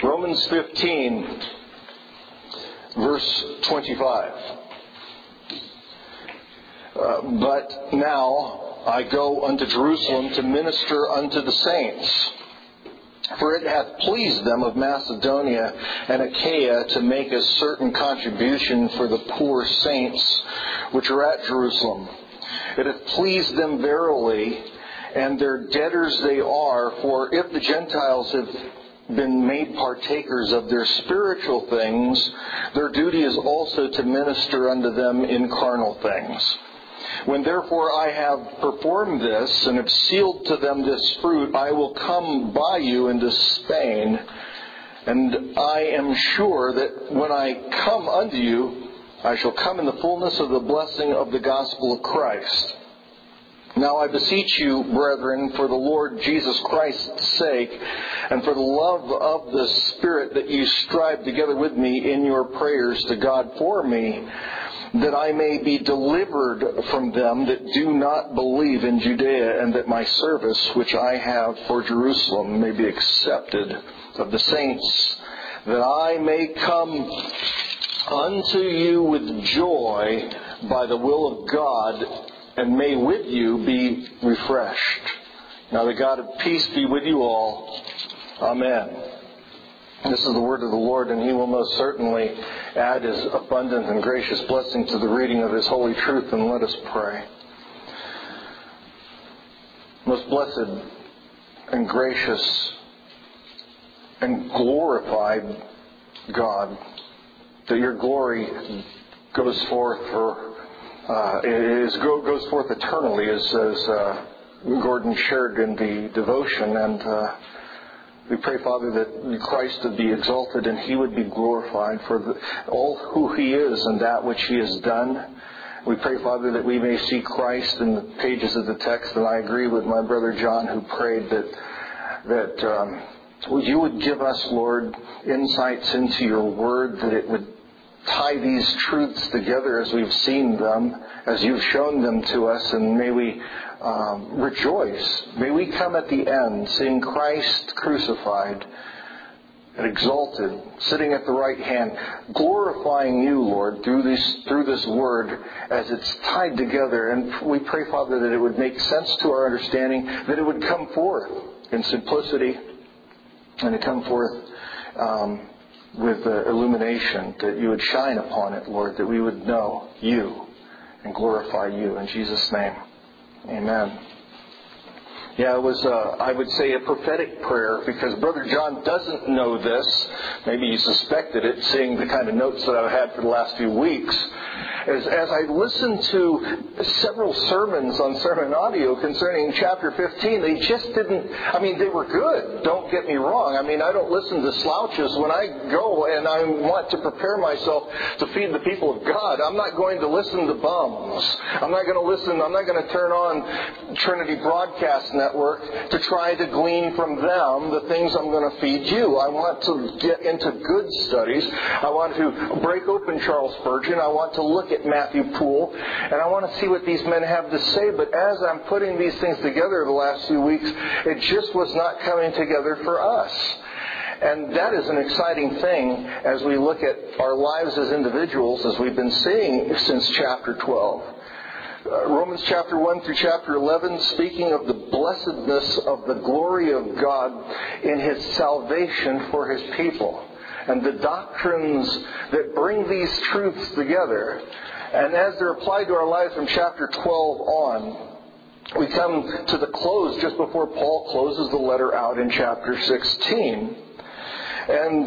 Romans 15, verse 25. But now I go unto Jerusalem to minister unto the saints. For it hath pleased them of Macedonia and Achaia to make a certain contribution for the poor saints which are at Jerusalem. It hath pleased them verily, and their debtors they are, for if the Gentiles have been made partakers of their spiritual things, their duty is also to minister unto them in carnal things. When therefore I have performed this, and have sealed to them this fruit, I will come by you into Spain, and I am sure that when I come unto you, I shall come in the fullness of the blessing of the gospel of Christ. Now I beseech you, brethren, for the Lord Jesus Christ's sake, and for the love of the Spirit, that you strive together with me in your prayers to God for me, that I may be delivered from them that do not believe in Judea, and that my service which I have for Jerusalem may be accepted of the saints, that I may come unto you with joy by the will of God, and may with you be refreshed. Now the God of peace be with you all. Amen. This is the word of the Lord, and He will most certainly add His abundant and gracious blessing to the reading of His holy truth. And let us pray. Most blessed and gracious and glorified God, that your glory goes forth goes forth eternally, as Gordon shared in the devotion, and we pray, Father, that Christ would be exalted and He would be glorified for all who He is and that which He has done. We pray, Father, that we may see Christ in the pages of the text. And I agree with my brother John, who prayed that you would give us, Lord, insights into your word, that it would tie these truths together as we've seen them, as you've shown them to us, and may we rejoice. May we come at the end seeing Christ crucified and exalted, sitting at the right hand, glorifying you, Lord, through this word as it's tied together. And we pray, Father, that it would make sense to our understanding, that it would come forth in simplicity, and to come forth with illumination, that you would shine upon it, Lord, that we would know you and glorify you. In Jesus' name, amen. Yeah, it was, I would say, a prophetic prayer, because Brother John doesn't know this. Maybe he suspected it, seeing the kind of notes that I've had for the last few weeks. As I listened to several sermons on Sermon Audio concerning chapter 15, they just didn't, they were good, don't get me wrong. I don't listen to slouches. When I go and I want to prepare myself to feed the people of God, I'm not going to listen to bums. I'm not going to turn on Trinity Broadcast Network to try to glean from them the things I'm going to feed you. I want to get into good studies. I want to break open Charles Spurgeon. I want to look at Matthew Poole, and I want to see what these men have to say. But as I'm putting these things together the last few weeks, it just was not coming together for us. And that is an exciting thing as we look at our lives as individuals, as we've been seeing since chapter 12. Romans chapter 1 through chapter 11, speaking of the blessedness of the glory of God in His salvation for His people, and the doctrines that bring these truths together. And as they're applied to our lives from chapter 12 on, we come to the close just before Paul closes the letter out in chapter 16. And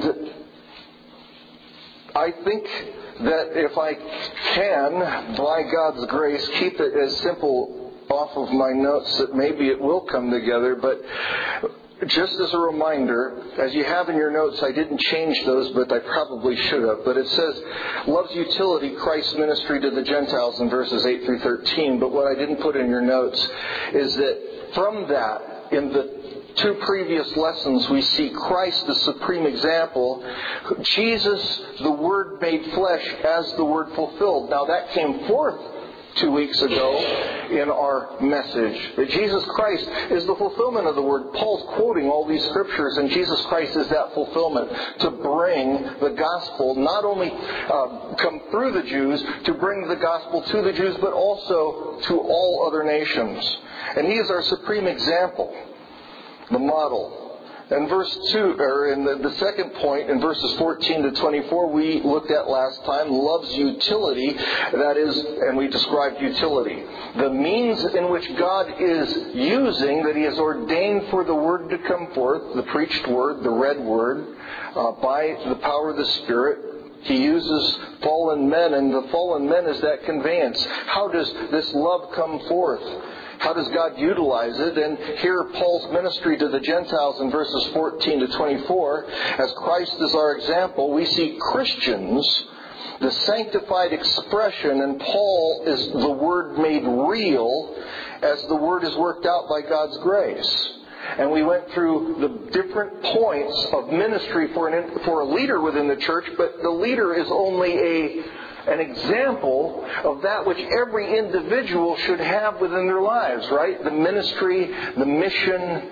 I think that if I can, by God's grace, keep it as simple off of my notes that maybe it will come together, but just as a reminder, as you have in your notes, I didn't change those, but I probably should have. But it says, love's utility, Christ's ministry to the Gentiles in verses 8 through 13. But what I didn't put in your notes is that from that, in the two previous lessons, we see Christ the supreme example. Jesus, the Word made flesh, as the Word fulfilled. Now that came forth 2 weeks ago in our message. That Jesus Christ is the fulfillment of the Word. Paul's quoting all these scriptures, and Jesus Christ is that fulfillment to bring the gospel, not only come through the Jews, to bring the gospel to the Jews, but also to all other nations. And He is our supreme example, the model. And verse 2, or in the second point, in verses 14 to 24, we looked at last time, love's utility. That is, and we described utility. The means in which God is using, that He has ordained for the Word to come forth, the preached Word, the read Word, by the power of the Spirit. He uses fallen men, and the fallen men is that conveyance. How does this love come forth? How does God utilize it? And here Paul's ministry to the Gentiles in verses 14 to 24. As Christ is our example, we see Christians, the sanctified expression, and Paul is the Word made real as the Word is worked out by God's grace. And we went through the different points of ministry for a leader within the church, but the leader is only an example of that which every individual should have within their lives, right? The ministry, the mission,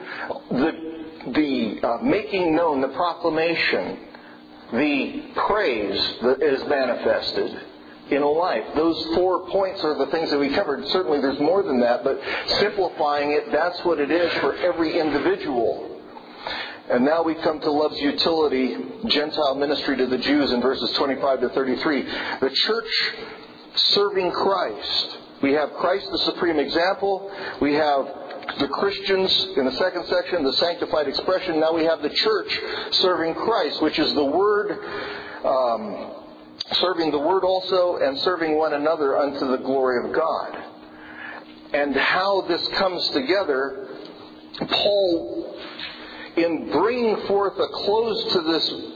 the making known, the proclamation, the praise that is manifested in a life. Those 4 points are the things that we covered. Certainly there's more than that, but simplifying it, that's what it is for every individual. And now we come to love's utility, Gentile ministry to the Jews in verses 25 to 33. The church serving Christ. We have Christ the supreme example. We have the Christians in the second section, the sanctified expression. Now we have the church serving Christ, which is the Word, serving the Word also, and serving one another unto the glory of God. And how this comes together, Paul, in bringing forth a close to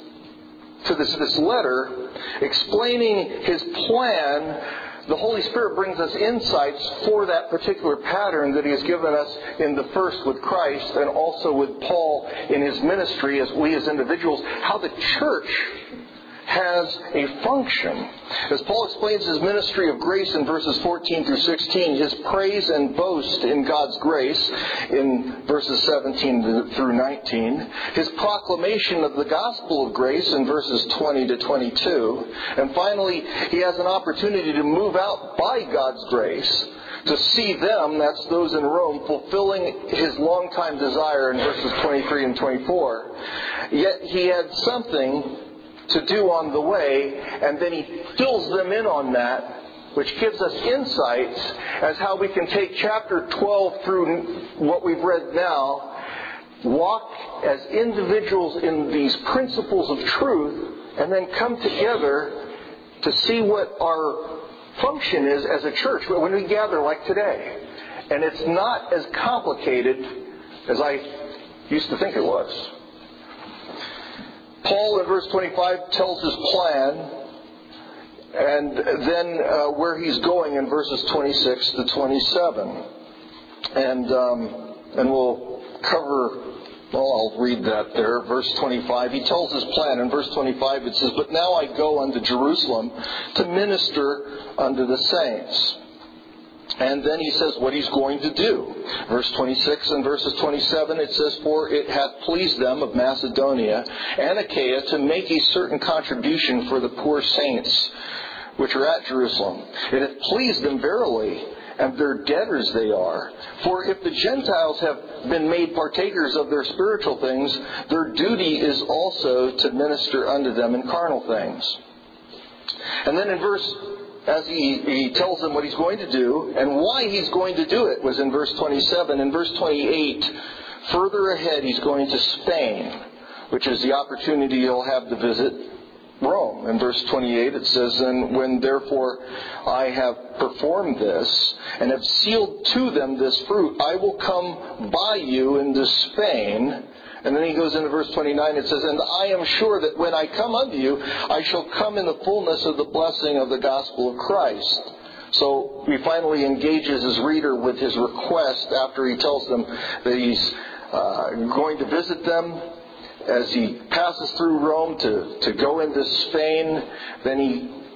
this letter, explaining his plan, the Holy Spirit brings us insights for that particular pattern that He has given us in the first with Christ and also with Paul in his ministry as we as individuals, how the church has a function. As Paul explains his ministry of grace in verses 14 through 16, his praise and boast in God's grace in verses 17 through 19, his proclamation of the gospel of grace in verses 20 to 22, and finally he has an opportunity to move out by God's grace to see them, that's those in Rome, fulfilling his longtime desire in verses 23 and 24. Yet he had something to do on the way, and then he fills them in on that, which gives us insights as how we can take chapter 12 through what we've read now, walk as individuals in these principles of truth, and then come together to see what our function is as a church when we gather like today. And it's not as complicated as I used to think it was. Paul in verse 25 tells his plan, and then where he's going in verses 26 to 27. And we'll cover, well, I'll read that there. Verse 25, he tells his plan. In verse 25 it says, "But now I go unto Jerusalem to minister unto the saints." And then he says what he's going to do. Verse 26 and verses 27, it says, "For it hath pleased them of Macedonia and Achaia to make a certain contribution for the poor saints which are at Jerusalem. It hath pleased them verily, and their debtors they are. For if the Gentiles have been made partakers of their spiritual things, their duty is also to minister unto them in carnal things." And then in as he tells them what he's going to do and why he's going to do it was in verse 27. In verse 28, further ahead he's going to Spain, which is the opportunity he'll have to visit Rome. In verse 28 it says, "And when therefore I have performed this and have sealed to them this fruit, I will come by you into Spain." And then he goes into verse 29, it says, "And I am sure that when I come unto you, I shall come in the fullness of the blessing of the gospel of Christ." So he finally engages his reader with his request after he tells them that he's going to visit them. As he passes through Rome to go into Spain, then he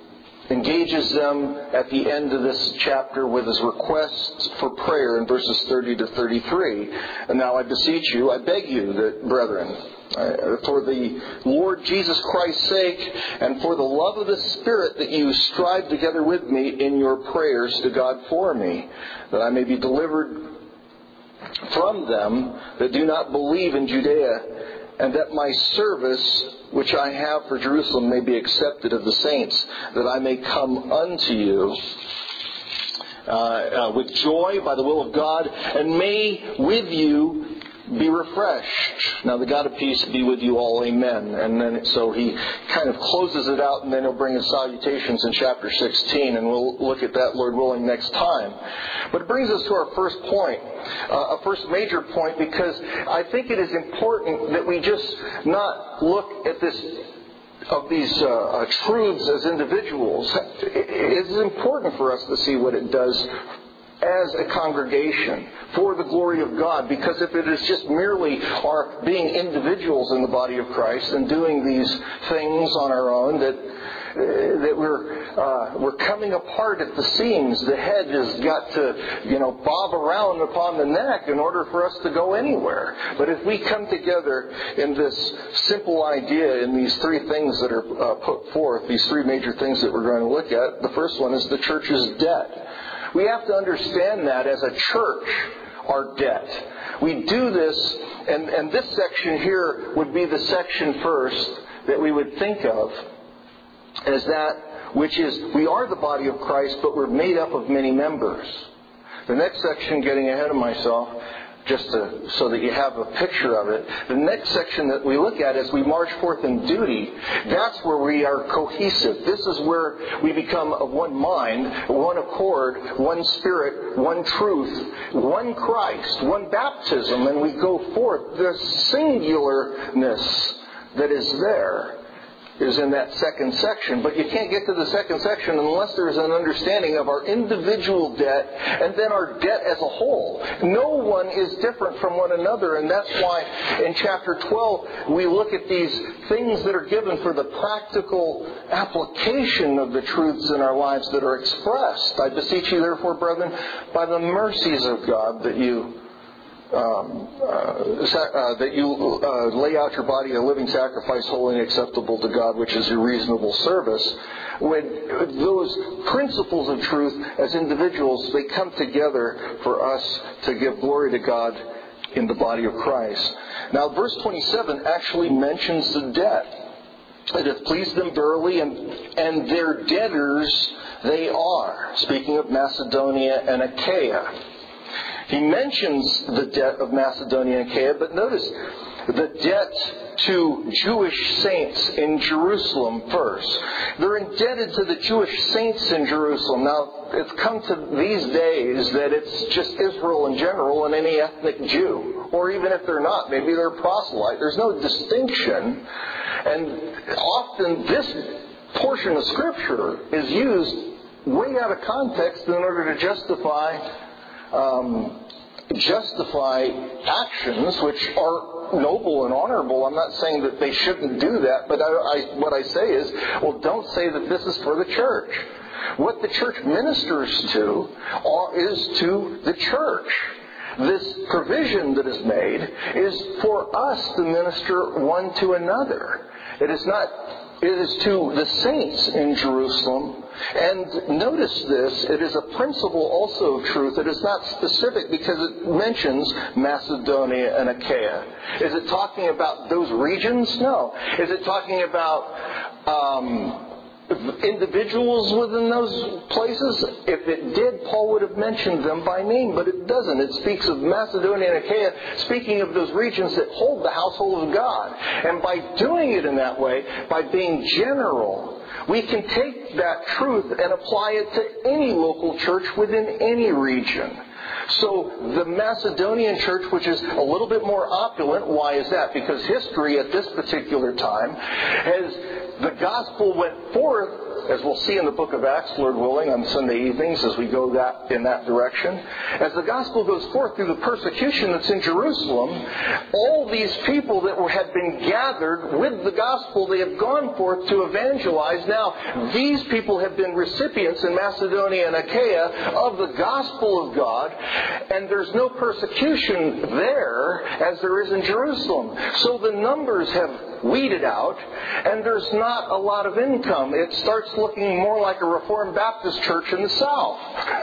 engages them at the end of this chapter with his requests for prayer in verses 30 to 33. And now I beseech you, I beg you, that, brethren, for the Lord Jesus Christ's sake and for the love of the Spirit, that you strive together with me in your prayers to God for me, that I may be delivered from them that do not believe in Judea, and that my service which I have for Jerusalem may be accepted of the saints, that I may come unto you with joy by the will of God, and may with you be refreshed. Now the God of peace be with you all, amen. And then so he kind of closes it out, and then he'll bring his salutations in chapter 16, and we'll look at that, Lord willing, next time. But it brings us to our first point, a first major point, because I think it is important that we just not look at this of these truths as individuals. It is important for us to see what it does as a congregation for the glory of God, because if it is just merely our being individuals in the body of Christ and doing these things on our own, that we're coming apart at the seams. The head has got to bob around upon the neck in order for us to go anywhere. But if we come together in this simple idea, in these three things that are put forth, these three major things that we're going to look at, the first one is the church's debt. We have to understand that as a church, our debt. We do this, and this section here would be the section first that we would think of as that which is, we are the body of Christ, but we're made up of many members. The next section, getting ahead of myself, so that you have a picture of it. The next section that we look at as we march forth in duty, that's where we are cohesive. This is where we become of one mind, one accord, one spirit, one truth, one Christ, one baptism, and we go forth. The singularness that is there is in that second section. But you can't get to the second section unless there's an understanding of our individual debt and then our debt as a whole. No one is different from one another, and that's why in chapter 12 we look at these things that are given for the practical application of the truths in our lives that are expressed. I beseech you therefore, brethren, by the mercies of God, that you lay out your body a living sacrifice, holy and acceptable to God, which is your reasonable service. When those principles of truth as individuals, they come together for us to give glory to God in the body of Christ. Now, verse 27 actually mentions the debt. It hath pleased them verily, and their debtors they are. Speaking of Macedonia and Achaia. He mentions the debt of Macedonia and Achaia, but notice the debt to Jewish saints in Jerusalem first. They're indebted to the Jewish saints in Jerusalem. Now, it's come to these days that it's just Israel in general and any ethnic Jew. Or even if they're not, maybe they're proselyte. There's no distinction. And often this portion of Scripture is used way out of context in order to justify actions which are noble and honorable. I'm not saying that they shouldn't do that, but what I say is, well, don't say that this is for the church. What the church ministers to is to the church. This provision that is made is for us to minister one to another. It is to the saints in Jerusalem. And notice this, it is a principle also of truth. It is not specific because it mentions Macedonia and Achaia. Is it talking about those regions? No. Is it talking about individuals within those places? If it did, Paul would have mentioned them by name, but it doesn't. It speaks of Macedonia and Achaia, speaking of those regions that hold the household of God. And by doing it in that way, by being general, we can take that truth and apply it to any local church within any region. So the Macedonian church, which is a little bit more opulent, why is that? Because history at this particular time, as the gospel went forth as we'll see in the book of Acts, Lord willing, on Sunday evenings as we go in that direction, as the gospel goes forth through the persecution that's in Jerusalem, all these people that had been gathered with the gospel, they have gone forth to evangelize. Now, these people have been recipients in Macedonia and Achaia of the gospel of God, and there's no persecution there as there is in Jerusalem. So the numbers have weeded out, and there's not a lot of income. It starts looking more like a Reformed Baptist church in the South.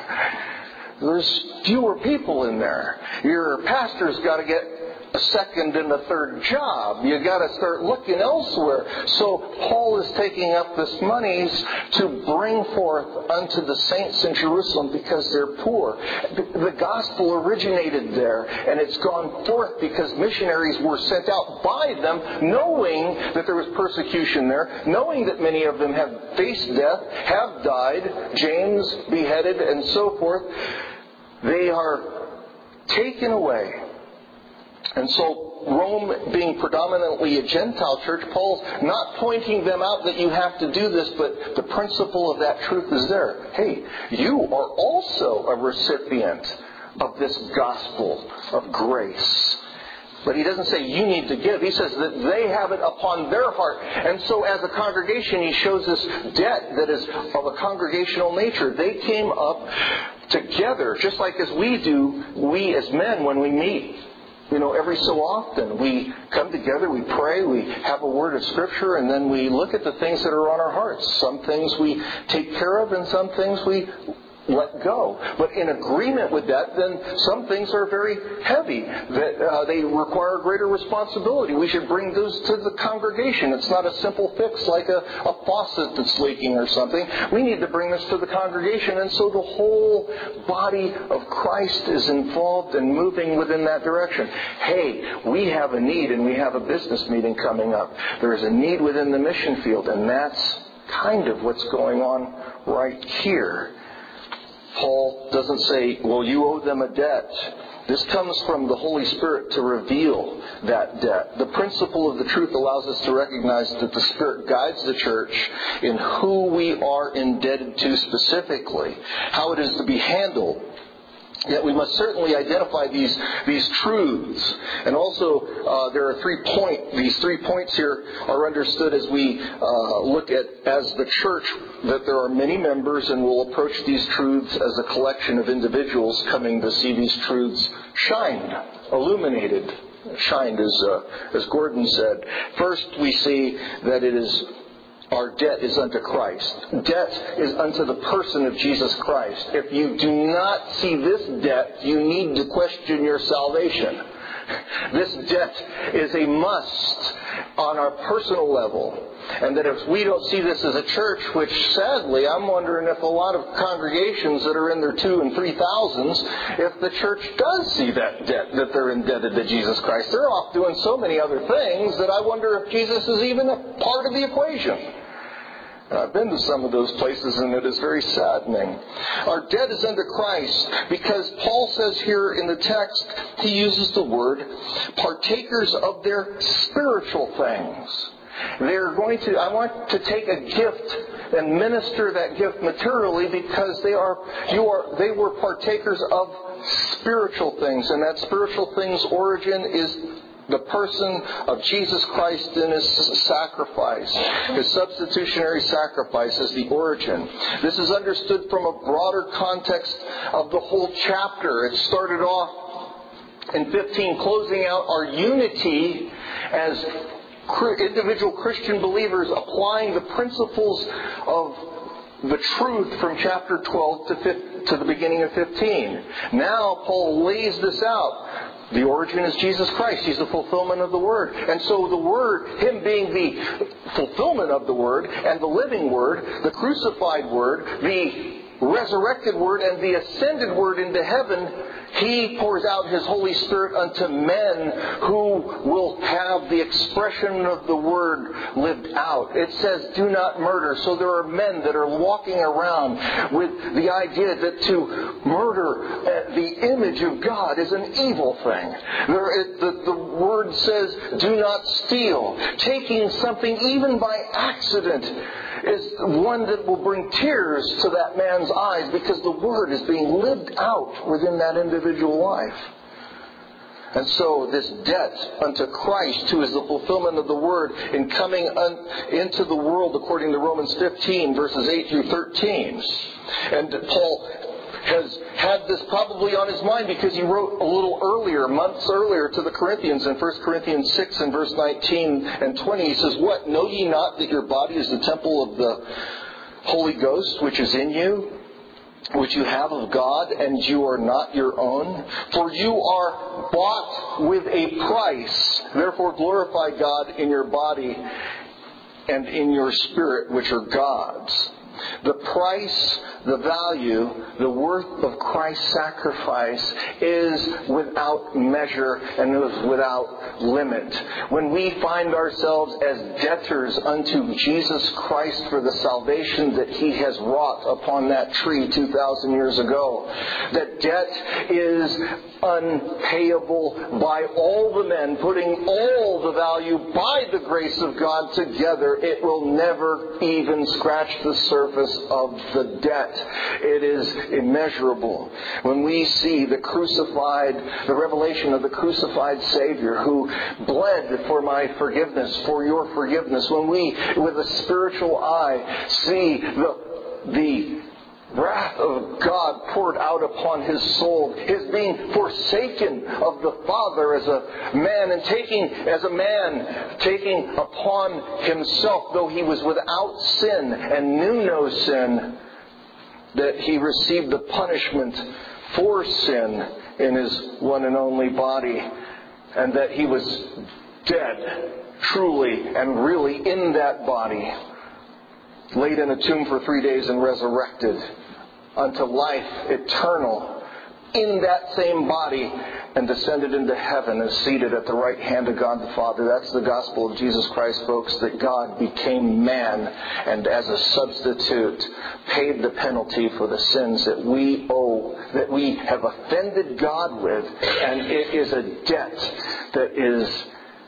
There's fewer people in there. Your pastor's got to get a second and a third job. You got to start looking elsewhere. So Paul is taking up this monies to bring forth unto the saints in Jerusalem because they're poor. The gospel originated there, and it's gone forth because missionaries were sent out by them, knowing that there was persecution there, knowing that many of them have faced death, have died, James beheaded, and so forth. They are taken away. And so Rome being predominantly a Gentile church, Paul's not pointing them out that you have to do this, but the principle of that truth is there. Hey, you are also a recipient of this gospel of grace. But he doesn't say you need to give. He says that they have it upon their heart. And so as a congregation, he shows this debt that is of a congregational nature. They came up together, just like as we do, we as men when we meet. Every so often we come together, we pray, we have a word of Scripture, and then we look at the things that are on our hearts. Some things we take care of, and some things we let go. But in agreement with that, then some things are very heavy, that they require greater responsibility. We should bring those to the congregation. It's not a simple fix like a faucet that's leaking or something. We need to bring this to the congregation, and so the whole body of Christ is involved and moving within that direction. Hey, we have a need, and we have a business meeting coming up. There is a need within the mission field, and that's kind of what's going on right here. Paul doesn't say, well, you owe them a debt. This comes from the Holy Spirit to reveal that debt. The principle of the truth allows us to recognize that the Spirit guides the church in who we are indebted to specifically, how it is to be handled. Yet we must certainly identify these truths. And also, there are these 3 points here are understood as we look at, as the church, that there are many members, and we'll approach these truths as a collection of individuals coming to see these truths shined, illuminated, shined, as Gordon said. First, we see that it is our debt is unto Christ. Debt is unto the person of Jesus Christ. If you do not see this debt, you need to question your salvation. This debt is a must on our personal level. And that if we don't see this as a church, which sadly, I'm wondering if a lot of congregations that are in their 2,000s and 3,000s, if the church does see that debt, that they're indebted to Jesus Christ. They're off doing so many other things that I wonder if Jesus is even a part of the equation. I've been to some of those places, and it is very saddening. Our debt is unto Christ because Paul says here in the text, he uses the word partakers of their spiritual things. I want to take a gift and minister that gift materially because they were partakers of spiritual things, and that spiritual thing's origin is the person of Jesus Christ in His sacrifice. His substitutionary sacrifice is the origin. This is understood from a broader context of the whole chapter. It started off in 15, closing out our unity as individual Christian believers, applying the principles of the truth from chapter 12 to the beginning of 15. Now Paul lays this out. The origin is Jesus Christ. He's the fulfillment of the Word. And so the Word, Him being the fulfillment of the Word and the living Word, the crucified Word, the resurrected Word and the ascended Word into heaven, He pours out His Holy Spirit unto men who will have the expression of the Word lived out. It says, do not murder. So there are men that are walking around with the idea that to murder the image of God is an evil thing. The Word says, do not steal. Taking something even by accident is one that will bring tears to that man's eyes, because the Word is being lived out within that individual life. And so this debt unto Christ, who is the fulfillment of the Word, in coming into the world according to Romans 15, verses 8 through 13. And Paul has had this probably on his mind because he wrote a little earlier, months earlier, to the Corinthians in 1 Corinthians 6 and verse 19 and 20. He says, "What? Know ye not that your body is the temple of the Holy Ghost, which is in you, which you have of God, and you are not your own? For you are bought with a price. Therefore glorify God in your body and in your spirit, which are God's." The price, the value, the worth of Christ's sacrifice is without measure and is without limit. When we find ourselves as debtors unto Jesus Christ for the salvation that He has wrought upon that tree 2,000 years ago, that debt is unpayable by all the men, putting all the value by the grace of God together, it will never even scratch the surface of the debt. It is immeasurable. When we see the revelation of the crucified Savior who bled for my forgiveness, for your forgiveness, when we, with a spiritual eye, see the wrath of God poured out upon His soul, His being forsaken of the Father as a man, and taking upon Himself, though He was without sin and knew no sin, that He received the punishment for sin in His one and only body, and that He was dead, truly and really, in that body, laid in a tomb for 3 days and resurrected unto life eternal in that same body, and descended into heaven and seated at the right hand of God the Father. That's the gospel of Jesus Christ, folks, that God became man and as a substitute paid the penalty for the sins that we owe, that we have offended God with, and it is a debt that is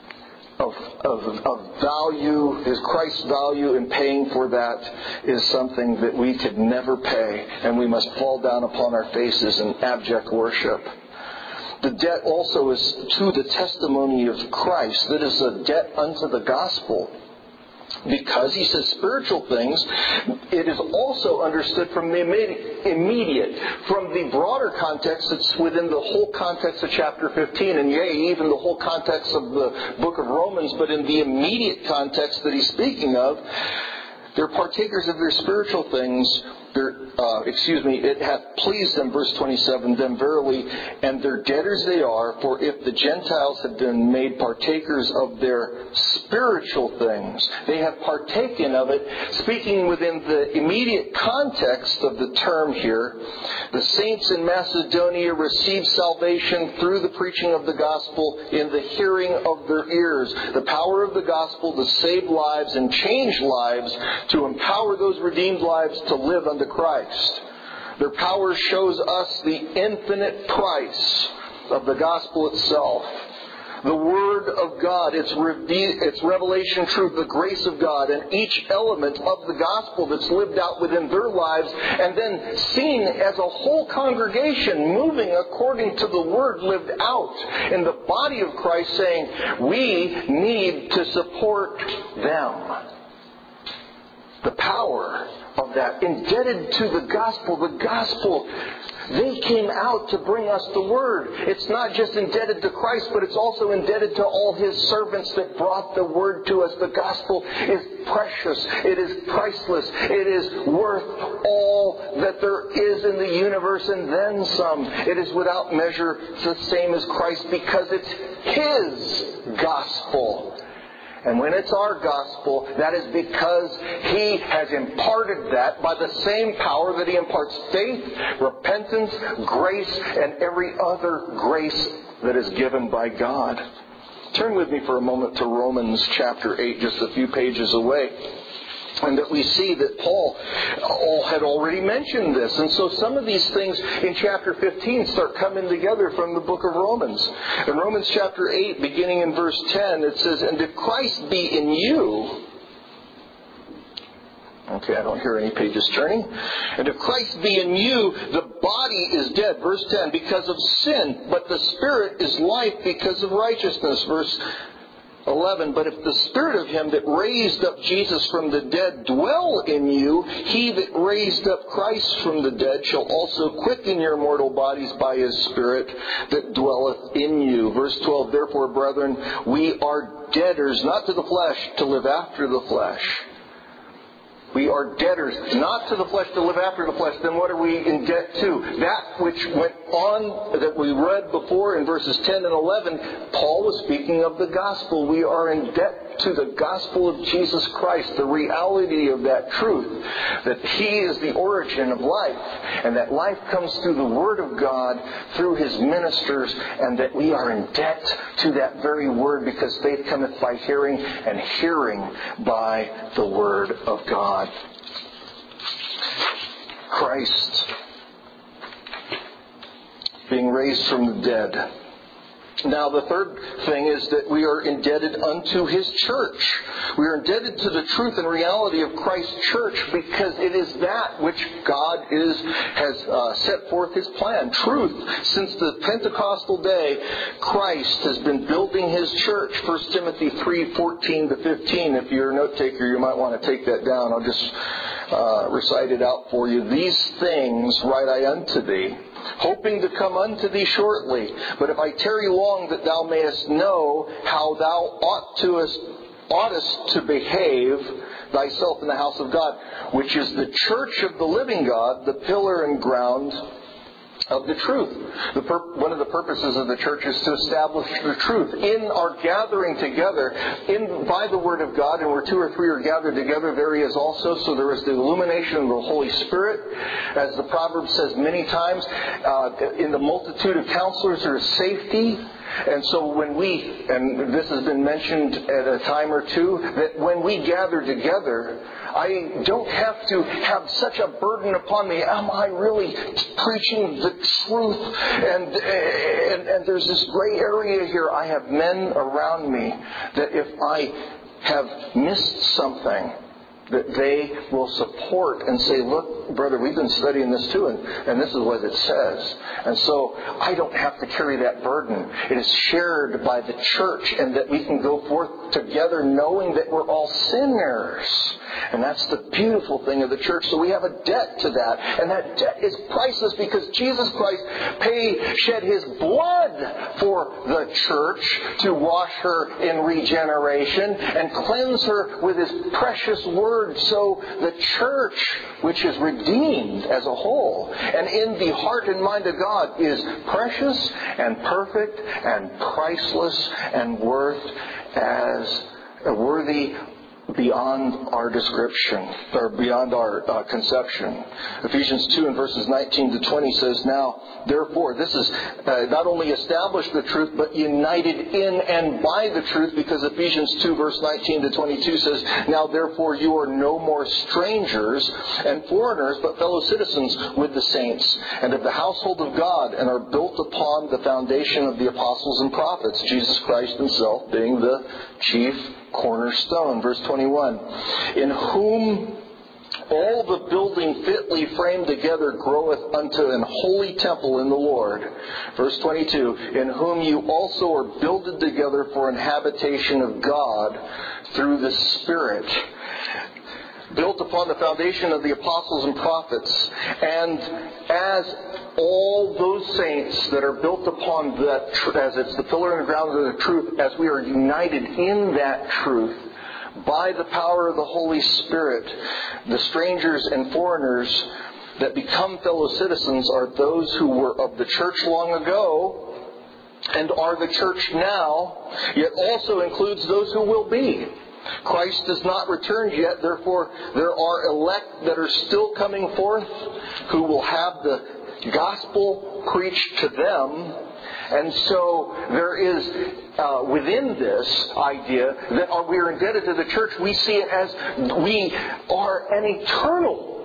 of value. Is Christ's value in paying for that is something that we could never pay, and we must fall down upon our faces in abject worship. The debt also is to the testimony of Christ. That is a debt unto the gospel. Because he says spiritual things, it is also understood from the immediate, from the broader context that's within the whole context of chapter 15, and yea, even the whole context of the book of Romans, but in the immediate context that he's speaking of, they're partakers of their spiritual things. It hath pleased them, verse 27, them verily, and their debtors they are, for if the Gentiles have been made partakers of their spiritual things, they have partaken of it. Speaking within the immediate context of the term here, the saints in Macedonia received salvation through the preaching of the gospel in the hearing of their ears. The power of the gospel to save lives and change lives, to empower those redeemed lives to live unto Christ. Their power shows us the infinite price of the gospel itself. The Word of God, its revelation truth, the grace of God, and each element of the gospel that's lived out within their lives, and then seen as a whole congregation moving according to the Word lived out in the body of Christ, saying, we need to support them. The power of that, indebted to the gospel, they came out to bring us the Word. It's not just indebted to Christ, but it's also indebted to all His servants that brought the Word to us. The gospel is precious. It is priceless. It is worth all that there is in the universe and then some. It is without measure the same as Christ, because it's His gospel. And when it's our gospel, that is because He has imparted that by the same power that He imparts faith, repentance, grace, and every other grace that is given by God. Turn with me for a moment to Romans chapter 8, just a few pages away. And that we see that Paul had already mentioned this. And so some of these things in chapter 15 start coming together from the book of Romans. In Romans chapter 8, beginning in verse 10, it says, and if Christ be in you, Okay, I don't hear any pages turning. And if Christ be in you, the body is dead. Verse 10, because of sin, but the Spirit is life because of righteousness. Verse 11, but if the Spirit of Him that raised up Jesus from the dead dwell in you, He that raised up Christ from the dead shall also quicken your mortal bodies by His Spirit that dwelleth in you. Verse 12, therefore, brethren, we are debtors, not to the flesh, to live after the flesh. We are debtors, not to the flesh, to live after the flesh. Then what are we in debt to? That which went on, that we read before in verses 10 and 11, Paul was speaking of the gospel. We are in debt to the gospel of Jesus Christ, the reality of that truth, that He is the origin of life, and that life comes through the Word of God, through His ministers, and that we are in debt to that very Word, because faith cometh by hearing, and hearing by the Word of God. Christ being raised from the dead. Now, the third thing is that we are indebted unto His church. We are indebted to the truth and reality of Christ's church, because it is that which God has set forth His plan. Truth. Since the Pentecostal day, Christ has been building His church. 1 Timothy 3:14-15. If you're a note taker, you might want to take that down. I'll just recite it out for you. These things write I unto thee, hoping to come unto thee shortly. But if I tarry long, that thou mayest know how thou oughtest to behave thyself in the house of God, which is the church of the living God, the pillar and ground of the truth. One of the purposes of the church is to establish the truth. In our gathering together, by the Word of God, and where two or three are gathered together, there He is also. So there is the illumination of the Holy Spirit. As the proverb says many times, in the multitude of counselors there is safety. And so when we, and this has been mentioned at a time or two, that when we gather together, I don't have to have such a burden upon me. Am I really preaching the truth? And there's this gray area here. I have men around me that if I have missed something, that they will support and say, look, brother, we've been studying this too, and this is what it says. And so I don't have to carry that burden. It is shared by the church, and that we can go forth together knowing that we're all sinners. And that's the beautiful thing of the church. So we have a debt to that. And that debt is priceless, because Jesus Christ shed His blood for the church to wash her in regeneration and cleanse her with His precious word. So the church, which is redeemed as a whole and in the heart and mind of God, is precious and perfect and priceless and worthy beyond our description, or beyond our conception. Ephesians 2 and verses 19-20 says, now, therefore, this is not only established the truth, but united in and by the truth, because Ephesians 2 verse 19-22 says, now, therefore, you are no more strangers and foreigners, but fellow citizens with the saints, and of the household of God, and are built upon the foundation of the apostles and prophets, Jesus Christ Himself being the chief cornerstone. Verse 21, in whom all the building fitly framed together groweth unto an holy temple in the Lord. Verse 22, in whom you also are builded together for an habitation of God through the Spirit, built upon the foundation of the apostles and prophets, and as all those saints that are built upon that, as it's the pillar and ground of the truth, as we are united in that truth by the power of the Holy Spirit, the strangers and foreigners that become fellow citizens are those who were of the church long ago and are the church now, yet also includes those who will be. Christ has not returned yet, therefore there are elect that are still coming forth who will have the gospel preached to them. And so there is within this idea that we are indebted to the church, we see it as we are an eternal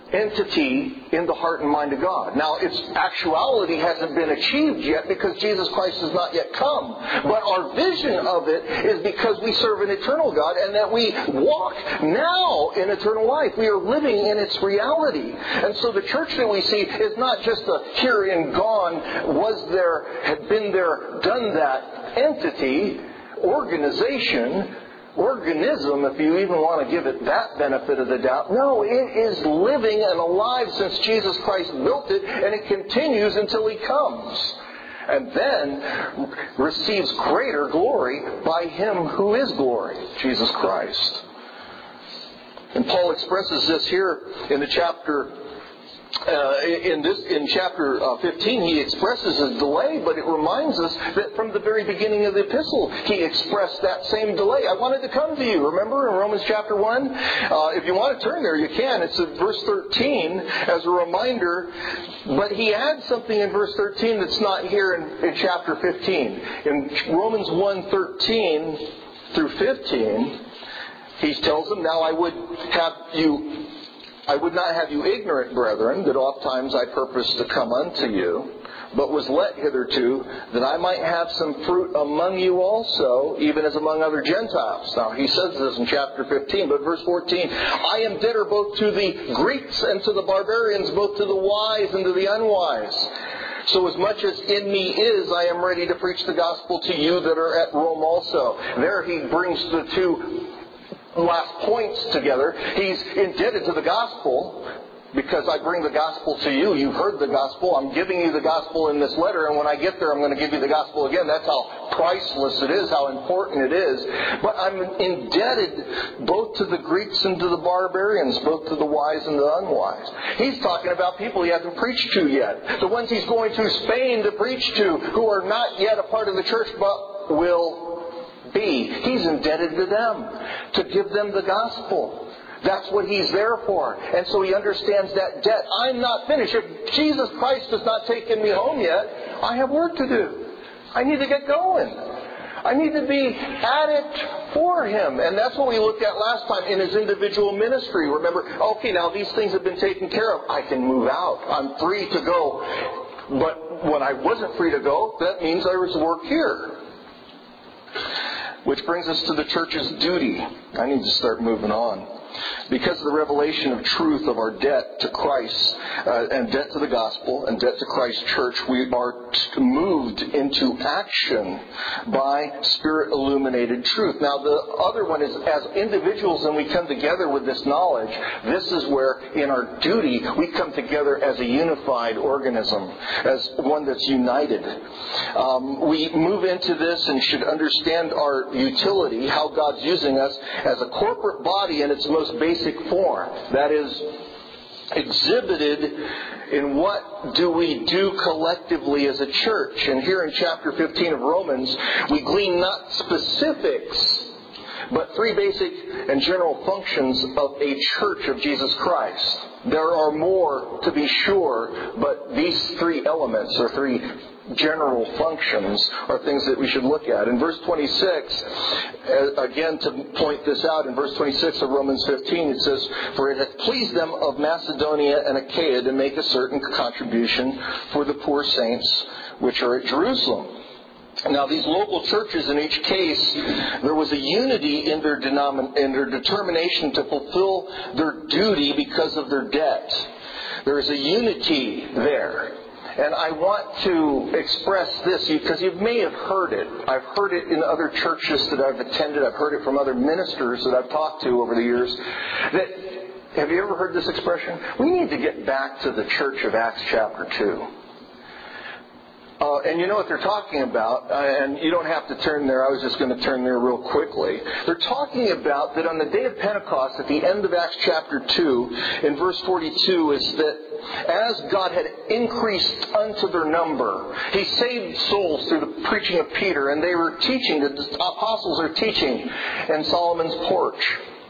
entity in the heart and mind of God. Now, its actuality hasn't been achieved yet because Jesus Christ has not yet come. But our vision of it is because we serve an eternal God and that we walk now in eternal life. We are living in its reality. And so the church that we see is not just a here and gone, was there, had been there, done that entity, organization, organism, if you even want to give it that benefit of the doubt. No, it is living and alive since Jesus Christ built it, and it continues until He comes. And then receives greater glory by Him who is glory, Jesus Christ. And Paul expresses this here in the chapter. In chapter 15, he expresses his delay, but it reminds us that from the very beginning of the epistle, he expressed that same delay. I wanted to come to you. Remember in Romans chapter 1? If you want to turn there, you can. It's in verse 13 as a reminder. But he adds something in verse 13 that's not here in chapter 15. In Romans 1:13 through 15, he tells them, "Now I would not have you ignorant, brethren, that oft times I purposed to come unto you, but was let hitherto, that I might have some fruit among you also, even as among other Gentiles." Now, he says this in chapter 15, but verse 14, "I am debtor both to the Greeks and to the barbarians, both to the wise and to the unwise. So as much as in me is, I am ready to preach the gospel to you that are at Rome also." There he brings the two last points together. He's indebted to the gospel because I bring the gospel to you. You've heard the gospel. I'm giving you the gospel in this letter, and when I get there, I'm going to give you the gospel again. That's how priceless it is, how important it is. But I'm indebted both to the Greeks and to the barbarians, both to the wise and the unwise. He's talking about people he hasn't preached to yet. The ones he's going to Spain to preach to, who are not yet a part of the church, but will be. He's indebted to them to give them the gospel. That's what He's there for. And so he understands that debt. I'm not finished. If Jesus Christ has not taken me home yet, I have work to do. I need to get going. I need to be at it for Him. And that's what we looked at last time in His individual ministry. Remember, okay, now these things have been taken care of. I can move out. I'm free to go. But when I wasn't free to go, that means there was work here. Which brings us to the church's duty. I need to start moving on. Because of the revelation of truth of our debt to Christ and debt to the gospel and debt to Christ's church, we are moved into action by Spirit-illuminated truth. Now, the other one is as individuals and we come together with this knowledge, this is where in our duty we come together as a unified organism, as one that's united. We move into this and should understand our utility, how God's using us as a corporate body in its most basic form. That is exhibited in what do we do collectively as a church. And here in chapter 15 of Romans, we glean not specifics, but three basic and general functions of a church of Jesus Christ. There are more, to be sure, but these three elements, or three general functions, are things that we should look at. In verse 26, again to point this out, in verse 26 of Romans 15, it says, "For it hath pleased them of Macedonia and Achaia to make a certain contribution for the poor saints which are at Jerusalem." Now, these local churches, in each case, there was a unity in their determination to fulfill their duty because of their debt. There is a unity there. And I want to express this because you may have heard it. I've heard it in other churches that I've attended. I've heard it from other ministers that I've talked to over the years. Have you ever heard this expression? We need to get back to the church of Acts chapter 2. And you know what they're talking about, and you don't have to turn there. I was just going to turn there real quickly. They're talking about that on the day of Pentecost, at the end of Acts chapter 2, in verse 42, is that as God had increased unto their number, He saved souls through the preaching of Peter, and they were teaching, the apostles are teaching in Solomon's porch.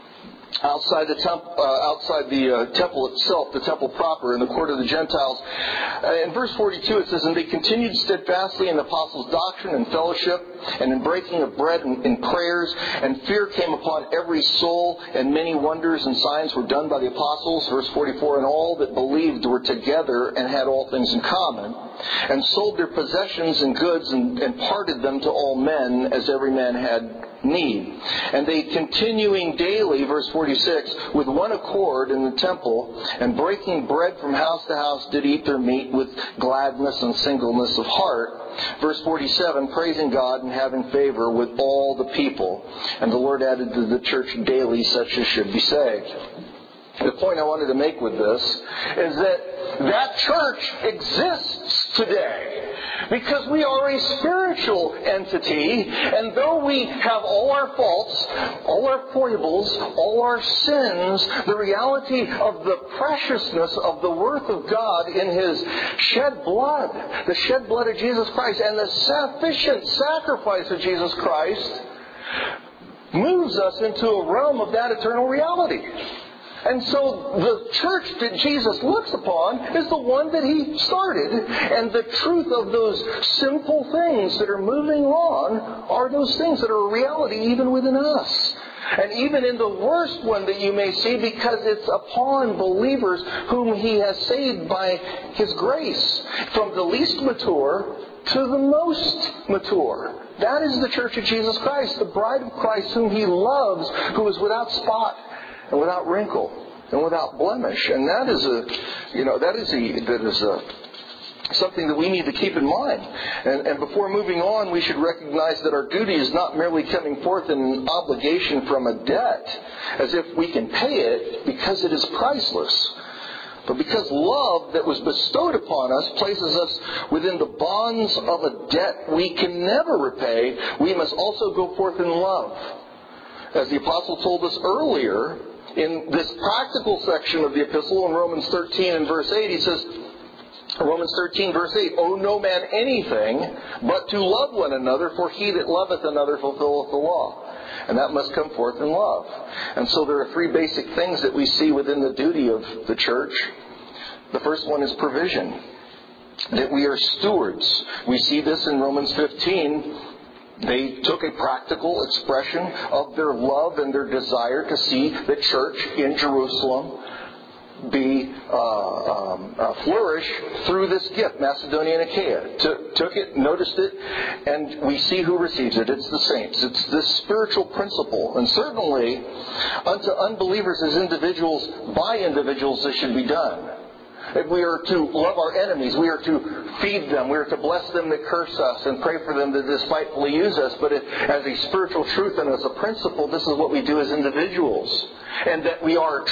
outside the temple itself, the temple proper, in the court of the Gentiles. In verse 42 it says, "And they continued steadfastly in the apostles' doctrine and fellowship, and in breaking of bread and in prayers. And fear came upon every soul, and many wonders and signs were done by the apostles." Verse 44, "And all that believed were together and had all things in common, and sold their possessions and goods and parted them to all men, as every man had need. And they continuing daily," verse 46, "with one accord in the temple, and breaking bread from house to house, did eat their meat with gladness and singleness of heart." Verse 47, "Praising God and having favor with all the people. And the Lord added to the church daily such as should be saved." The point I wanted to make with this is that church exists today. Because we are a spiritual entity, and though we have all our faults, all our foibles, all our sins, the reality of the preciousness of the worth of God in His shed blood, the shed blood of Jesus Christ, and the sufficient sacrifice of Jesus Christ, moves us into a realm of that eternal reality. And so the church that Jesus looks upon is the one that He started. And the truth of those simple things that are moving on are those things that are a reality even within us. And even in the worst one that you may see, because it's upon believers whom He has saved by His grace, from the least mature to the most mature. That is the church of Jesus Christ, the bride of Christ whom He loves, who is without spot and without wrinkle and without blemish. And that is something that we need to keep in mind. And before moving on, we should recognize that our duty is not merely coming forth in an obligation from a debt, as if we can pay it because it is priceless. But because love that was bestowed upon us places us within the bonds of a debt we can never repay, we must also go forth in love. As the apostle told us earlier, in this practical section of the epistle in Romans 13 and verse 8, he says, Romans 13 verse 8, "Owe no man anything but to love one another, for he that loveth another fulfilleth the law." And that must come forth in love. And so there are three basic things that we see within the duty of the church. The first one is provision. That we are stewards. We see this in Romans 15. They took a practical expression of their love and their desire to see the church in Jerusalem be flourish through this gift, Macedonia and Achaia. Took it, noticed it, and we see who receives it. It's the saints. It's this spiritual principle. And certainly, unto unbelievers as individuals, by individuals, this should be done. If we are to love our enemies, we are to feed them, we are to bless them that curse us, and pray for them that despitefully use us. But as a spiritual truth and as a principle, this is what we do as individuals. And that we are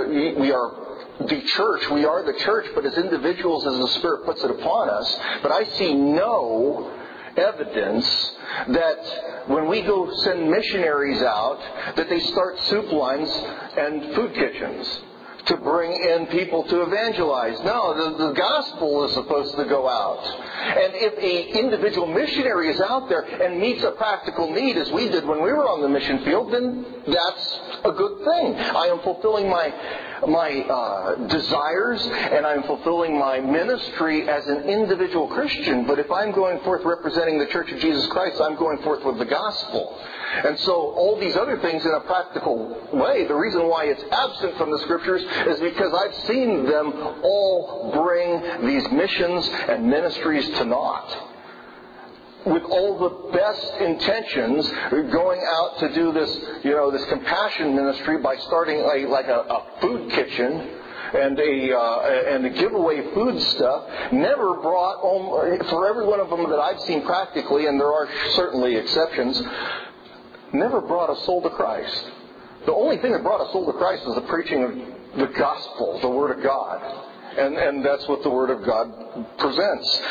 the church, we are the church, but as individuals, as the Spirit puts it upon us. But I see no evidence that when we go send missionaries out, that they start soup lines and food kitchens to bring in people to evangelize. No, the gospel is supposed to go out. And if an individual missionary is out there and meets a practical need, as we did when we were on the mission field, then that's a good thing. I am fulfilling my desires, and I'm fulfilling my ministry as an individual Christian. But if I'm going forth representing the Church of Jesus Christ, I'm going forth with the gospel. And so all these other things in a practical way, the reason why it's absent from the Scriptures is because I've seen them all bring these missions and ministries to naught. With all the best intentions, going out to do this, this compassion ministry by starting a food kitchen and a giveaway food stuff, never brought, for every one of them that I've seen practically, and there are certainly exceptions, never brought a soul to Christ. The only thing that brought a soul to Christ was the preaching of the gospel, the Word of God. And that's what the Word of God presents.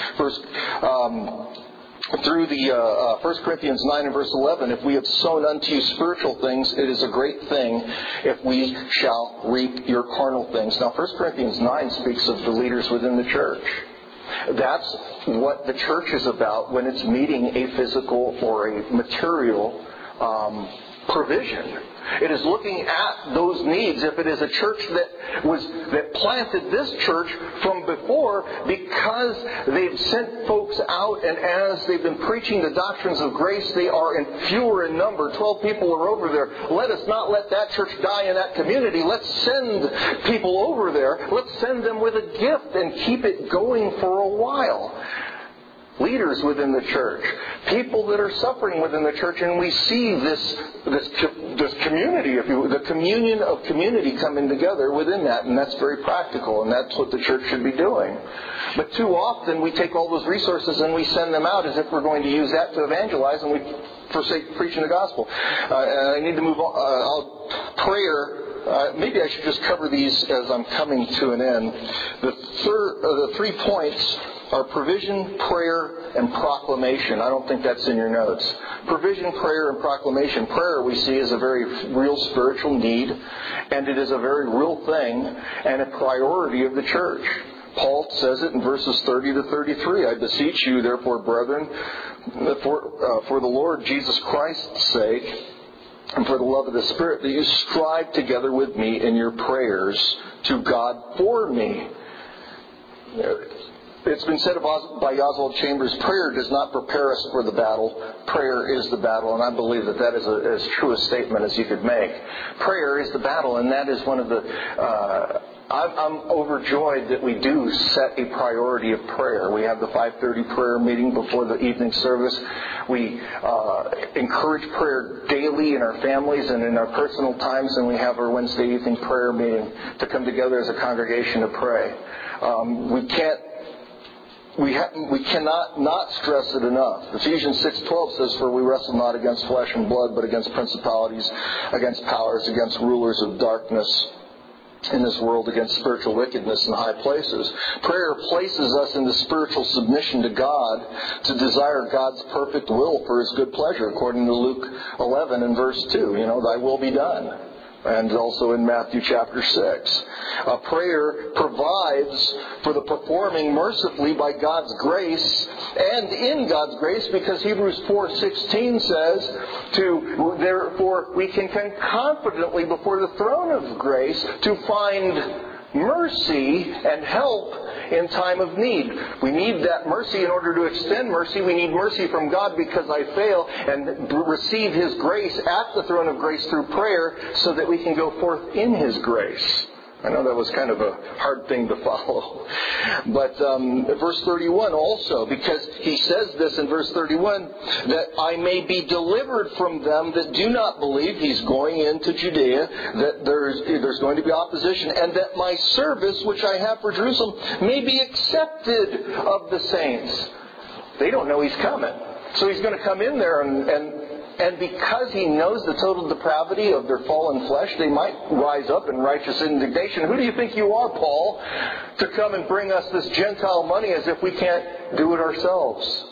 Through the 1 Corinthians 9 and verse 11, "If we have sown unto you spiritual things, it is a great thing if we shall reap your carnal things." Now, 1 Corinthians 9 speaks of the leaders within the church. That's what the church is about when it's meeting a physical or a material provision. It is looking at those needs. If it is a church that planted this church from before because they've sent folks out, and as they've been preaching the doctrines of grace, they are fewer in number. 12 people are over there. Let us not let that church die in that community. Let's send people over there. Let's send them with a gift and keep it going for a while. Leaders within the church, people that are suffering within the church, and we see this community, if you will, the communion of community coming together within that, and that's very practical, and that's what the church should be doing. But too often we take all those resources and we send them out as if we're going to use that to evangelize, and we forsake preaching the gospel. I need to move on. Prayer. Maybe I should just cover these as I'm coming to an end. The 3 points are provision, prayer, and proclamation. I don't think that's in your notes. Provision, prayer, and proclamation. Prayer, we see, is a very real spiritual need, and it is a very real thing and a priority of the church. Paul says it in verses 30 to 33. I beseech you, therefore, brethren, for the Lord Jesus Christ's sake, and for the love of the Spirit, that you strive together with me in your prayers to God for me. It's been said by Oswald Chambers, prayer does not prepare us for the battle. Prayer is the battle, and I believe that is as true a statement as you could make. Prayer is the battle, and that is one of the... I'm overjoyed that we do set a priority of prayer. We have the 5:30 prayer meeting before the evening service. We encourage prayer daily in our families and in our personal times, and we have our Wednesday evening prayer meeting to come together as a congregation to pray. We cannot not stress it enough. Ephesians 6:12 says, "For we wrestle not against flesh and blood, but against principalities, against powers, against rulers of darkness in this world, against spiritual wickedness in high places." Prayer places us in the spiritual submission to God to desire God's perfect will for His good pleasure, according to Luke 11 and verse 2. Thy will be done. And also in Matthew chapter 6. Prayer provides for the performing mercifully by God's grace and in God's grace, because Hebrews 4:16 says, therefore we can come confidently before the throne of grace to find mercy and help in time of need. We need that mercy in order to extend mercy. We need mercy from God because I fail, and receive His grace at the throne of grace through prayer so that we can go forth in His grace. I know that was kind of a hard thing to follow. But verse 31 also, because he says this in verse 31, that I may be delivered from them that do not believe. He's going into Judea, that there's going to be opposition, and that my service, which I have for Jerusalem, may be accepted of the saints. They don't know He's coming. So He's going to come in there and because He knows the total depravity of their fallen flesh, they might rise up in righteous indignation. Who do you think you are, Paul, to come and bring us this Gentile money as if we can't do it ourselves?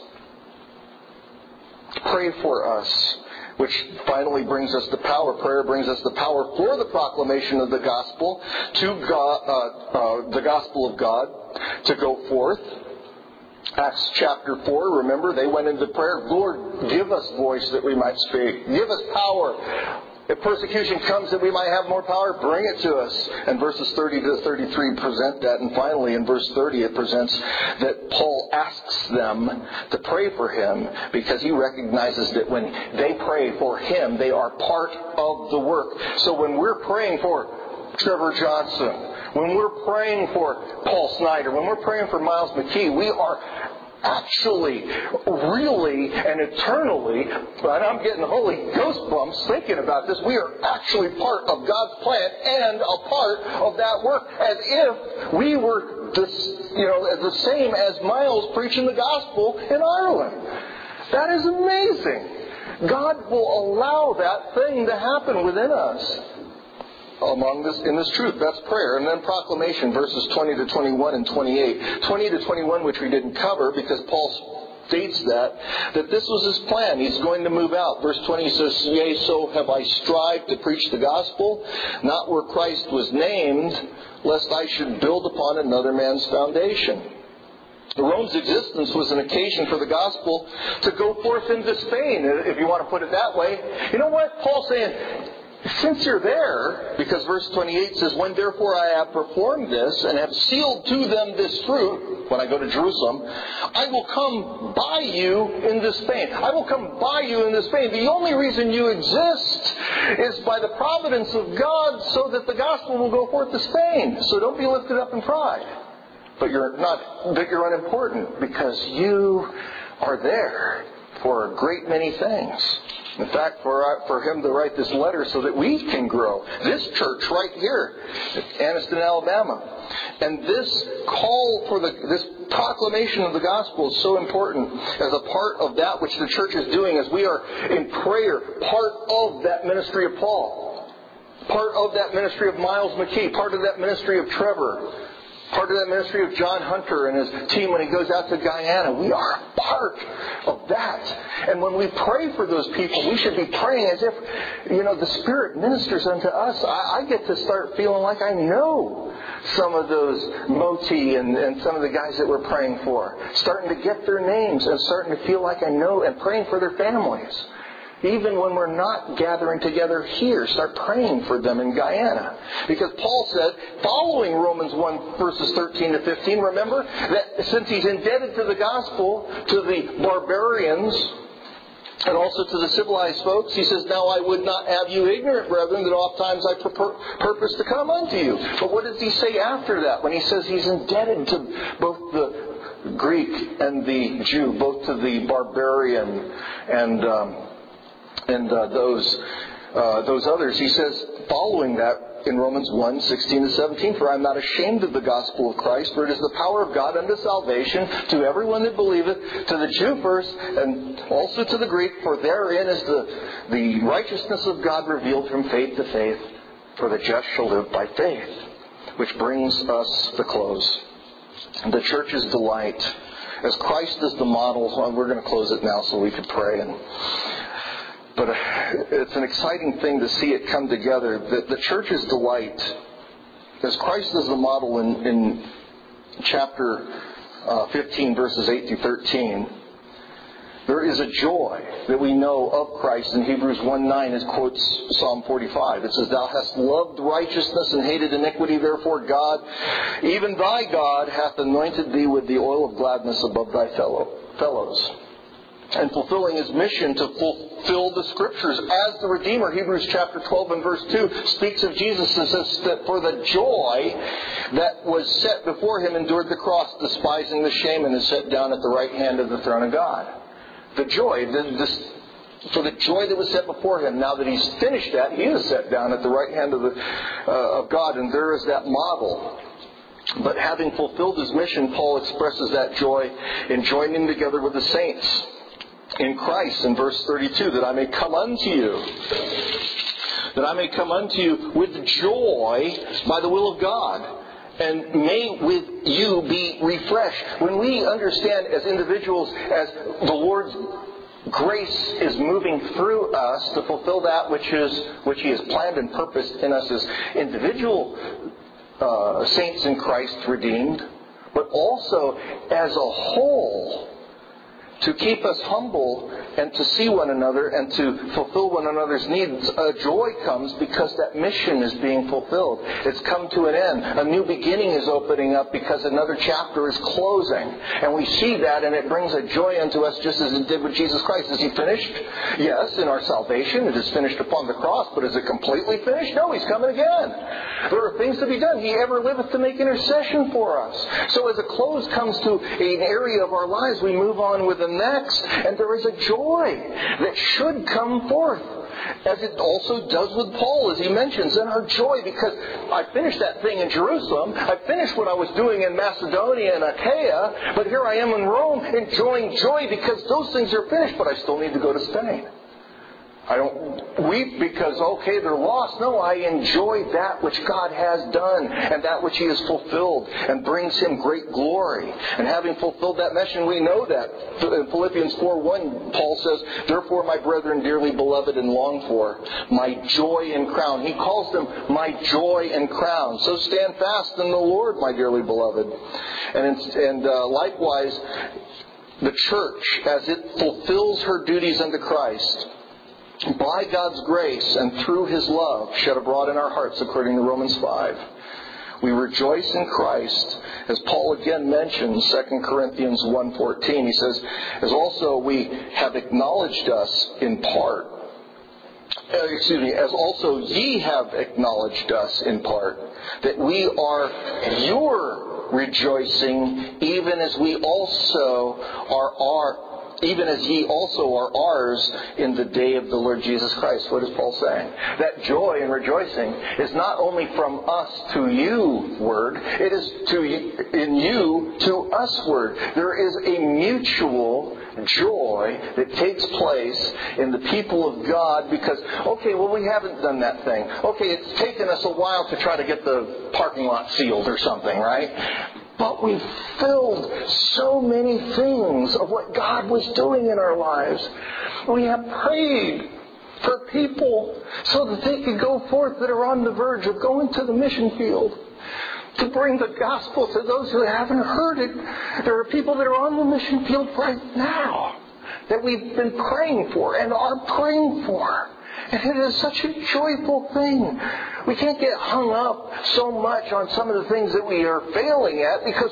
Pray for us, which finally brings us the power. Prayer brings us the power for the proclamation of the gospel to God, the gospel of God, to go forth. Acts chapter 4, remember, they went into prayer. Lord, give us voice that we might speak. Give us power. If persecution comes that we might have more power, bring it to us. And verses 30 to 33 present that. And finally, in verse 30, it presents that Paul asks them to pray for him because he recognizes that when they pray for him, they are part of the work. So when we're praying for Trevor Johnson, when we're praying for Paul Snyder, when we're praying for Miles McKee, we are actually, really, and eternally, and I'm getting holy ghost bumps thinking about this, we are actually part of God's plan and a part of that work, as if we were the same as Miles preaching the gospel in Ireland. That is amazing. God will allow that thing to happen within us. In this truth, that's prayer. And then proclamation, verses 20 to 21 and 28. 20 to 21, which we didn't cover because Paul states that this was his plan. He's going to move out. Verse 20 says, Yea, so have I strived to preach the gospel, not where Christ was named, lest I should build upon another man's foundation. Rome's existence was an occasion for the gospel to go forth into Spain, if you want to put it that way. You know what? Paul's saying, since you're there, because verse 28 says, when therefore I have performed this and have sealed to them this fruit, when I go to Jerusalem, I will come by you into Spain. I will come by you into Spain. The only reason you exist is by the providence of God, so that the gospel will go forth to Spain. So don't be lifted up in pride. But you're not that you're unimportant, because you are there for a great many things. In fact, for him to write this letter so that we can grow. This church right here, Anniston, Alabama. And this call for this proclamation of the gospel is so important as a part of that which the church is doing, as we are in prayer, part of that ministry of Paul. Part of that ministry of Miles McKee. Part of that ministry of Trevor. Part of that ministry of John Hunter and his team when he goes out to Guyana. We are a part of that. And when we pray for those people, we should be praying as if, the Spirit ministers unto us. I get to start feeling like I know some of those Moti and some of the guys that we're praying for. Starting to get their names and starting to feel like I know, and praying for their families. Even when we're not gathering together here, start praying for them in Guyana. Because Paul said, following Romans 1 verses 13 to 15, remember that since he's indebted to the gospel, to the barbarians, and also to the civilized folks, he says, now I would not have you ignorant, brethren, that oft times I purpose to come unto you. But what does he say after that? When he says he's indebted to both the Greek and the Jew, both to the barbarian and those others. He says, following that in Romans 1, 16 to 17, for I am not ashamed of the gospel of Christ, for it is the power of God unto salvation to everyone that believeth, to the Jew first, and also to the Greek, for therein is the righteousness of God revealed from faith to faith, for the just shall live by faith. Which brings us to close. The church's delight. As Christ is the model, we're going to close it now so we can pray. But it's an exciting thing to see it come together. The church's delight, as Christ is the model in chapter 15, verses 8 through 13, there is a joy that we know of Christ in Hebrews 1:9, as quotes Psalm 45. It says, thou hast loved righteousness and hated iniquity, therefore God, even thy God, hath anointed thee with the oil of gladness above thy fellows. And fulfilling his mission to fulfill the Scriptures as the Redeemer. Hebrews chapter 12 and verse 2 speaks of Jesus and says that for the joy that was set before him endured the cross, despising the shame, and is set down at the right hand of the throne of God. The joy, for the joy that was set before him, now that he's finished that, he is set down at the right hand of God, and there is that model. But having fulfilled his mission, Paul expresses that joy in joining together with the saints in Christ in verse 32, that I may come unto you. That I may come unto you with joy by the will of God. And may with you be refreshed. When we understand as individuals, as the Lord's grace is moving through us to fulfill that which He has planned and purposed in us as individual saints in Christ redeemed, but also as a whole, to keep us humble and to see one another and to fulfill one another's needs. Joy comes because that mission is being fulfilled. It's come to an end. A new beginning is opening up because another chapter is closing. And we see that, and it brings a joy unto us just as it did with Jesus Christ. Is He finished? Yes, in our salvation. It is finished upon the cross. But is it completely finished? No, He's coming again. There are things to be done. He ever liveth to make intercession for us. So as a close comes to an area of our lives, we move on with the next. And there is a joy that should come forth, as it also does with Paul, as he mentions, in our joy, because I finished that thing in Jerusalem, I finished what I was doing in Macedonia and Achaia, but here I am in Rome enjoying joy because those things are finished, but I still need to go to Spain. I don't weep because, okay, they're lost. No, I enjoy that which God has done and that which He has fulfilled and brings Him great glory. And having fulfilled that mission, we know that. In Philippians 4:1, Paul says, "Therefore, my brethren, dearly beloved and longed for, my joy and crown." He calls them my joy and crown. So stand fast in the Lord, my dearly beloved. And likewise, the church, as it fulfills her duties unto Christ, by God's grace and through His love shed abroad in our hearts, according to Romans 5. We rejoice in Christ, as Paul again mentions, 2 Corinthians 1:14. He says, as also we have acknowledged us in part, as also ye have acknowledged us in part, that we are your rejoicing, even as ye also are ours in the day of the Lord Jesus Christ. What is Paul saying? That joy and rejoicing is not only from us to you word, it is in you to us word. There is a mutual joy that takes place in the people of God because, okay, well, we haven't done that thing. Okay, it's taken us a while to try to get the parking lot sealed or something, right? But we filled so many things of what God was doing in our lives. We have prayed for people so that they could go forth that are on the verge of going to the mission field to bring the gospel to those who haven't heard it. There are people that are on the mission field right now that we've been praying for and are praying for. And it is such a joyful thing. We can't get hung up so much on some of the things that we are failing at because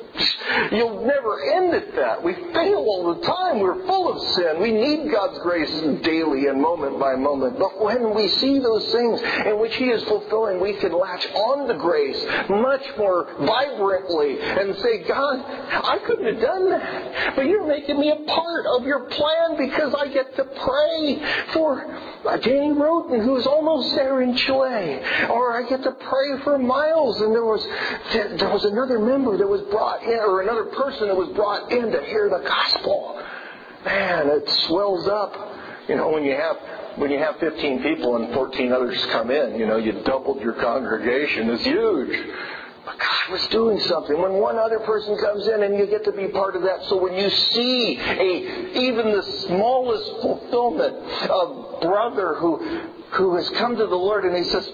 you'll never end at that. We fail all the time. We're full of sin. We need God's grace daily and moment by moment. But when we see those things in which He is fulfilling, we can latch on to grace much more vibrantly and say, God, I couldn't have done that. But you're making me a part of your plan because I get to pray for Danny Roden, who's almost there in Chile. Or I get to pray for Miles, and there was another member that was brought in, or another person that was brought in to hear the gospel. Man, it swells up. You know, when you have 15 people and 14 others come in, you know, you doubled your congregation. It's huge. But God was doing something. When one other person comes in and you get to be part of that. So when you see even the smallest fulfillment of brother who has come to the Lord and he says,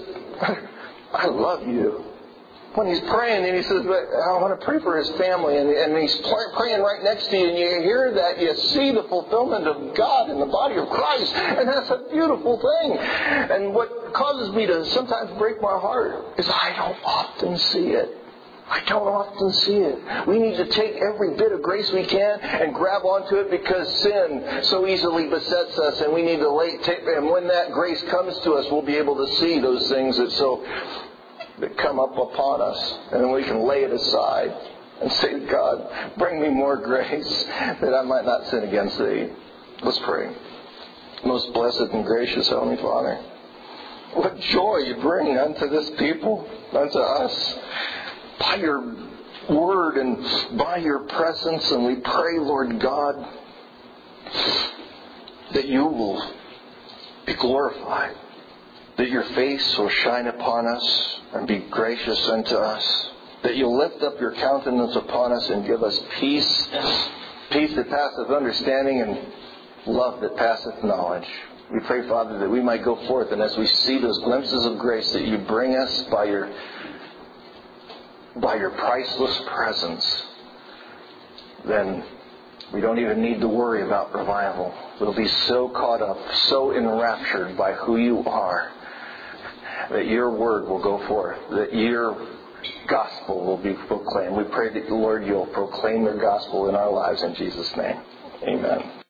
I love you. When he's praying and he says, I want to pray for his family, and he's praying right next to you, and you hear that, you see the fulfillment of God in the body of Christ, and that's a beautiful thing. And what causes me to sometimes break my heart is I don't often see it. I don't often see it. We need to take every bit of grace we can and grab onto it because sin so easily besets us, and we need to and when that grace comes to us, we'll be able to see those things that come up upon us, and then we can lay it aside and say, God, bring me more grace that I might not sin against Thee. Let's pray. Most blessed and gracious Heavenly Father, what joy you bring unto this people, unto us, by your word and by your presence. And we pray, Lord God, that you will be glorified, that your face will shine upon us and be gracious unto us, that you'll lift up your countenance upon us and give us peace, peace that passeth understanding and love that passeth knowledge. We pray, Father, that we might go forth, and as we see those glimpses of grace that you bring us by your priceless presence, then we don't even need to worry about revival. We'll be so caught up, so enraptured by who you are, that your word will go forth, that your gospel will be proclaimed. We pray that, Lord, you'll proclaim your gospel in our lives in Jesus' name. Amen.